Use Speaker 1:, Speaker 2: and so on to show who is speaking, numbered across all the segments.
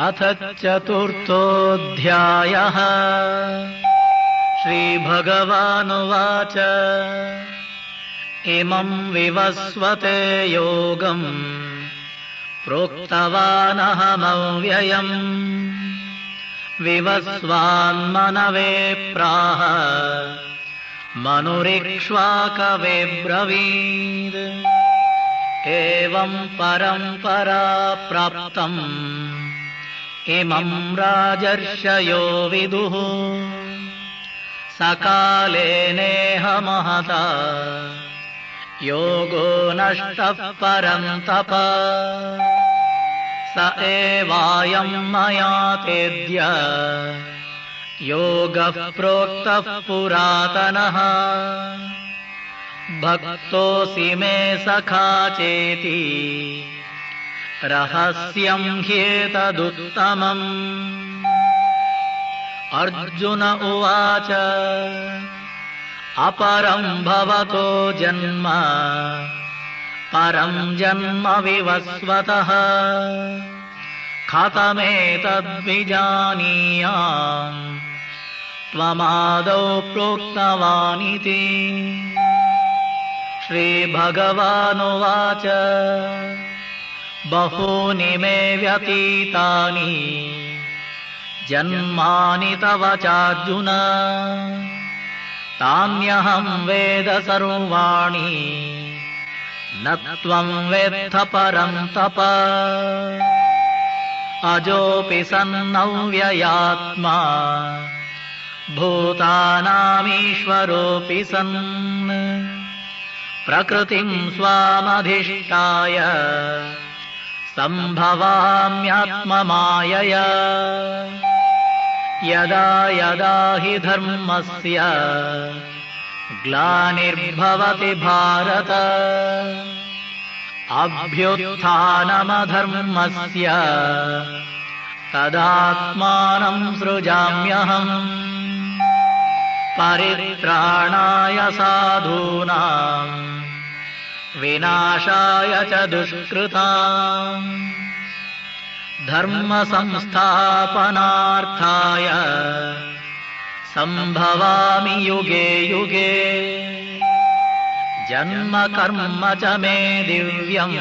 Speaker 1: अथ चतुर्थोऽध्यायः। श्रीभगवानुवाच इमं विवस्वते योगम् प्रोक्तवानहमव्ययम् विवस्वान्मनवे प्राह मनुरिक्ष्वाकवे ब्रवीत् एवं परम्परा प्राप्तम् इमं राजर्षयो विदुः सकाले नेह महता योगो नष्टः परन्तप स एवायं मया तेद्य योगः प्रोक्तः पुरातनः भक्तोऽसि मे सखा चेति रहस्यं ह्येतदुत्तमम्। अर्जुन उवाच अपरं भवतो जन्म परं जन्म विवस्वतः कथमेतद्विजानीयाम् त्वमादौ प्रोक्तवानिति। श्रीभगवानुवाच बहूनि मे व्यतीतानि जन्मानि तव चार्जुन तान्यहं वेद सर्वाणि न त्वं वेत्थ परन्तप। अजोऽपि सन्नव्ययात्मा भूतानामीश्वरोऽपि सन् प्रकृतिं स्वामधिष्ठाय सम्भवाम्यात्ममायया। यदा यदा हि धर्मस्य ग्लानिर्भवति भारत अभ्युत्थानमधर्मस्य तदात्मानं सृजाम्यहम्। परित्राणाय साधूनां विनाशाय च दुष्कृताम् धर्म संस्थापनार्थाय संभवामि युगे युगे। जन्म कर्म च मे दिव्यम्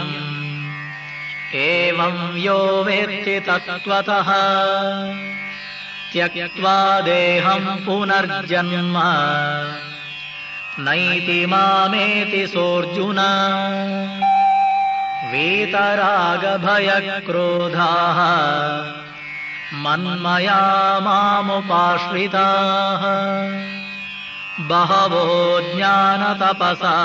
Speaker 1: एवं यो वेत्ति तत्त्वतः त्यक्त्वा देहं पुनर्जन्म नैति मामेति सोऽर्जुन। वीतरागभयक्रोधाः मन्मया मामुपाश्रिताः बहवो ज्ञानतपसा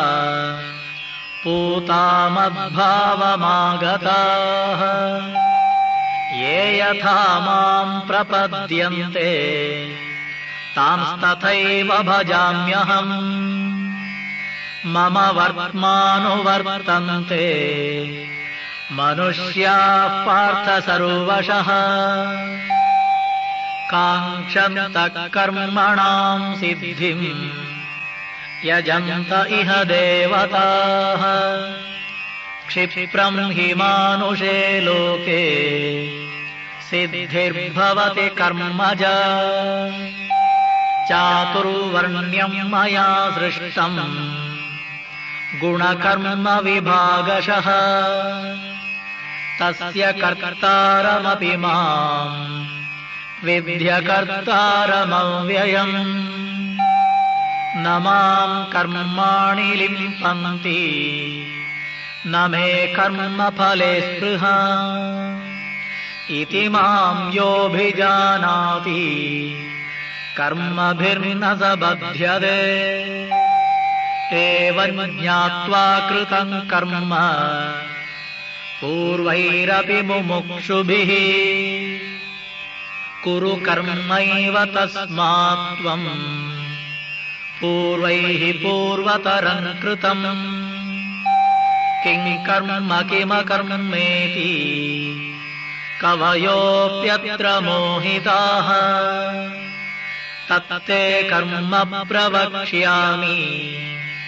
Speaker 1: पूता मद्भावमागताः ये यथा मां प्रपद्यन्ते तांस्तथैव भजाम्यहम्। मम वर्त्मानुवर्तन्ते मनुष्याः पार्थ सर्वशः काङ्क्षन्तः कर्मणां सिद्धिं यजन्त इह देवताः। क्षिप्रं हि मानुषे लोके सिद्धिर्भवति कर्मजा चातुर्वर्ण्यं मया सृष्टम् गुणकर्म विभागशः तस्य कर्तारमपि मां विद्यकर्तारमव्ययम्। न मां कर्माणि लिम्पन्ति न मे कर्मफले स्पृहा इति मां योऽभिजानाति कर्मभिर्न स बध्यते। एवं ज्ञात्वा कृतं कर्म पूर्वैरपि मुमुक्षुभिः कुरु कर्मैव तस्मात् त्वं पूर्वैः पूर्वतरं कृतम् किं कर्म किमकर्मेति कवयोऽप्यत्र मोहिताः। तत्ते कर्म प्रवक्ष्यामि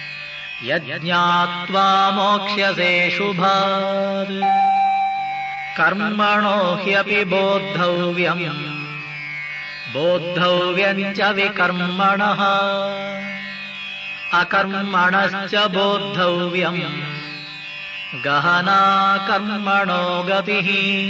Speaker 1: यज्ञात्वा मोक्ष्यसे शुभात्। कर्मणो ह्यपि बोद्धव्यम् बोद्धव्यम् च विकर्मणः अकर्मणश्च बोद्धव्यम् गहना कर्मणो गतिः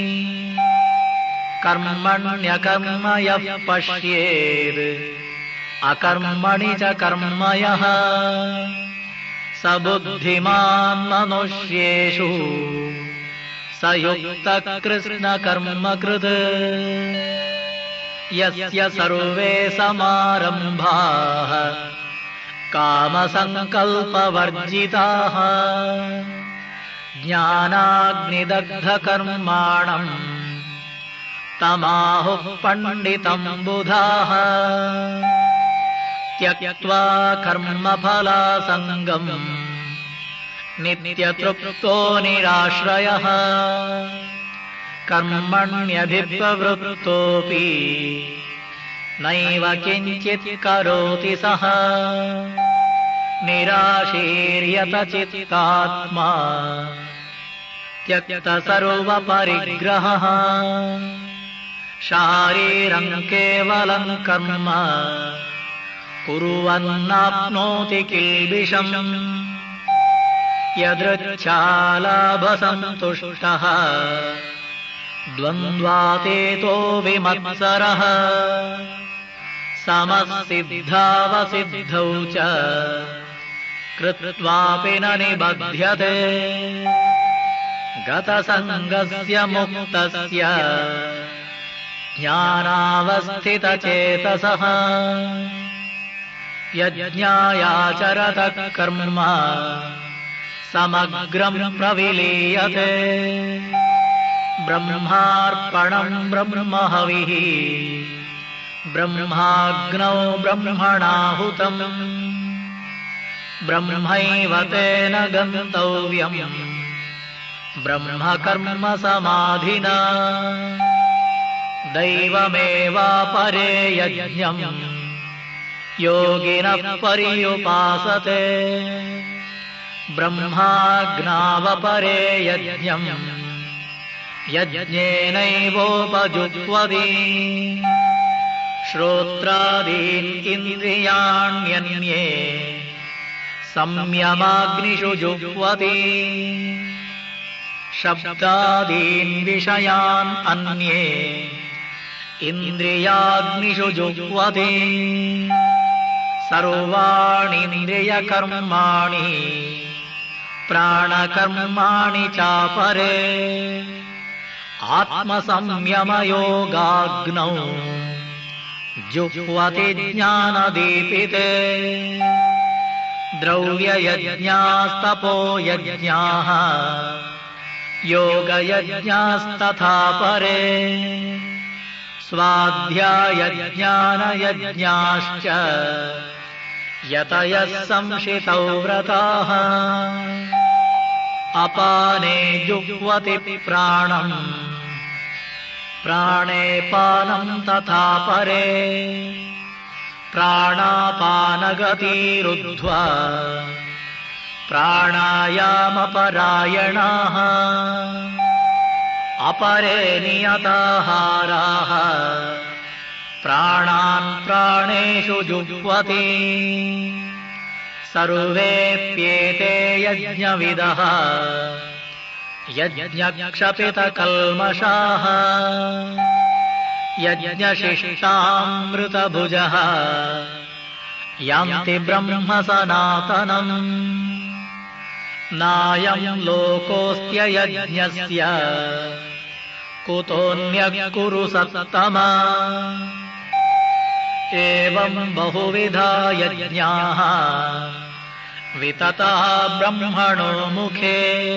Speaker 1: कर्मण्यकर्म यः पश्येत् अकर्मणि च कर्म यः स बुद्धिमान् मनुष्येषु स युक्तः कृष्णकर्मकृत् यस्य सर्वे समारम्भाः कामसङ्कल्पवर्जिताः ज्ञानाग्निदग्धकर्माणम् तमाहुः पण्डितम् बुधाः त्यक्त्वा कर्मफलासङ्गम् नित्यतृप्तो निराश्रयः कर्मण्यभिप्रवृत्तोऽपि नैव किञ्चित् करोति सः निराशीर्यतचित्तात्मा त्यक्तसर्वपरिग्रहः शारीरम् केवलम् कर्म कुर्वन्नाप्नोति किल्बिषम् यदृच्छालाभसन्तुष्टः द्वन्द्वातीतो विमत्सरः समसिद्धावसिद्धौ च कृत्वापि न निबध्यते गतसङ्गस्य मुक्तस्य ज्ञानावस्थितचेतसः यज्ञायाचरतः कर्म समग्रम् प्रविलीयते ब्रह्मार्पणम् ब्रह्महविः ब्रह्माग्नौ ब्रह्मणाहुतम् ब्रह्मैव तेन गन्तव्यम् ब्रह्मकर्म समाधिना दैवमेवापरे यज्ञम् योगिनः पर्युपासते ब्रह्माग्नावपरे यज्ञम् यज्ञेनैवोपजुह्वति श्रोत्रादीन् इन्द्रियाण्यन्ये संयमाग्निषु जुह्वति शब्दादीन् विषयान् अन्ये इन्द्रियाग्निषु जुह्वति सर्वाणीन्द्रियकर्माणि प्राणकर्माणि चापरे आत्मसंयमयोगाग्नौ जुह्वति ज्ञानदीपिते द्रव्ययज्ञास्तपो यज्ञाः योगयज्ञास्तथा परे स्वाध्यायज्ञानयज्ञाश्च यतयः संशितौ व्रताः अपाने जुह्वति प्राणम् प्राणे पानम् तथा परे प्राणापानगतिरुद्ध्वा प्राणायामपरायणाः अपरे नियताहाराः प्राणान् प्राणेषु जुह्वति सर्वेऽप्येते यज्ञविदः यज्ञक्षपितकल्मषाः यज्ञशिष्टामृतभुजः यान्ति ब्रह्म सनातनम् नायम् लोकोऽस्त्ययज्ञस्य कुतोऽन्यः कुरु सत्तमा एवम् बहुविधा यज्ञाः वितताः ब्रह्मणो मुखे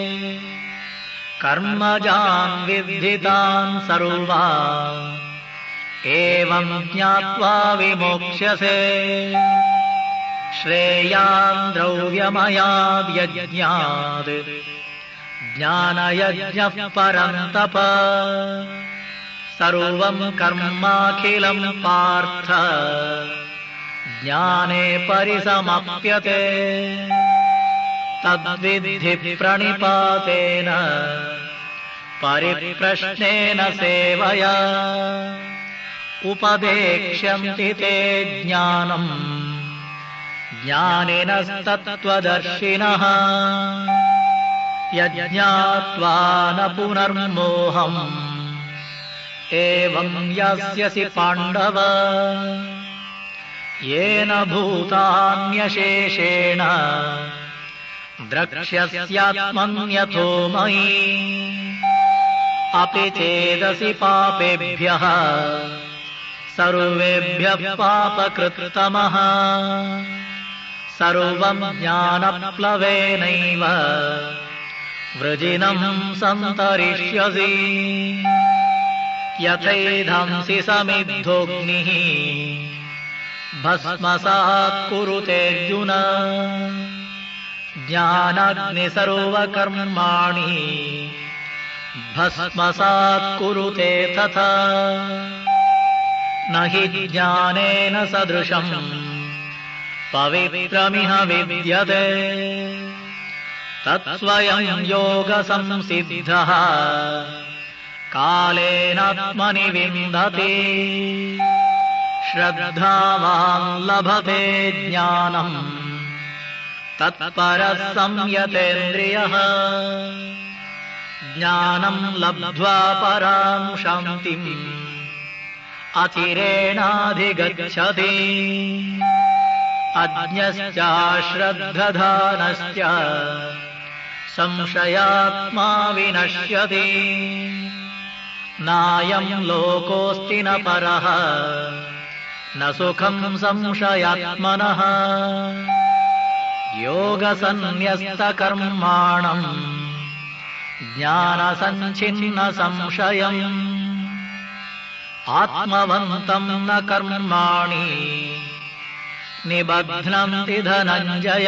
Speaker 1: कर्मजान् विद्धितान् सर्वान् एवम् ज्ञात्वा विमोक्ष्यसे श्रेयान् द्रव्यमयाद्यज्ञात् ज्ञानयज्ञः परन्तप सर्वम् कर्माखिलम् पार्थ ज्ञाने परिसमाप्यते तद्विद्धि प्रणिपातेन परिप्रश्नेन सेवया उपदेक्ष्यन्ति ते ज्ञानम् ज्ञानिनस्तत्त्वदर्शिनः यज्ञात्वा न पुनर्मोहम् एवं यास्यसि पाण्डव येन भूतान्यशेषेण द्रक्ष्यस्यात्मन्यथो मयि अपि चेदसि पापेभ्यः सर्वेभ्यः पापकृत्तमः सर्वं ज्ञानप्लवेनैव वृजिनं सन्तरिष्यसि यथैधंसि समिद्धोऽग्निः भस्मसात् कुरुतेऽर्जुन ज्ञानाग्निसर्वकर्माणि भस्मसात् कुरुते तथा न हि ज्ञानेन सदृशम् पवित्रमिह विद्यते तत्स्वयं योगसंसिद्धः कालेनात्मनि विन्दति श्रद्धावान् लभते ज्ञानम् तत्परः संयतेन्द्रियः ज्ञानं लब्ध्वा परां शान्तिम् अचिरेणाधिगच्छति अज्ञश्चाश्रद्धधानश्च संशयात्मा विनश्यति नायं लोकोऽस्ति न परः न सुखं संशयात्मनः योगसन्न्यस्तकर्माणम् ज्ञानसञ्छिन्नसंशयम् आत्मवन्तं न कर्माणि निबध्नन्ति धनञ्जय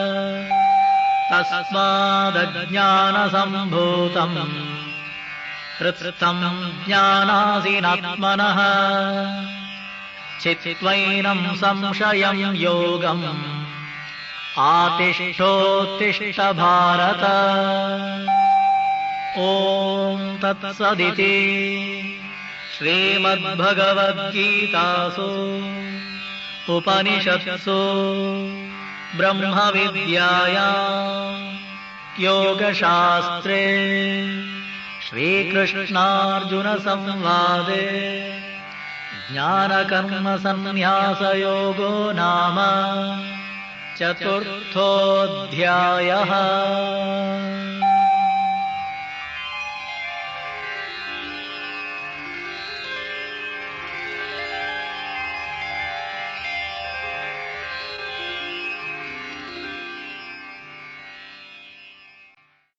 Speaker 1: तस्मादज्ञानसम्भूतम् हृत्स्थं ज्ञानासीनात्मनः चित्त्वैनं संशयं योगम् आतिष्ठोत्तिष्ठ भारत ॐ तत्सदिति श्रीमद्भगवद्गीतासु उपनिषत्सु ब्रह्मविद्यायां योगशास्त्रे श्रीकृष्णार्जुनसंवादे ज्ञानकर्मसन्न्यासयोगो नाम चतुर्थोऽध्यायः।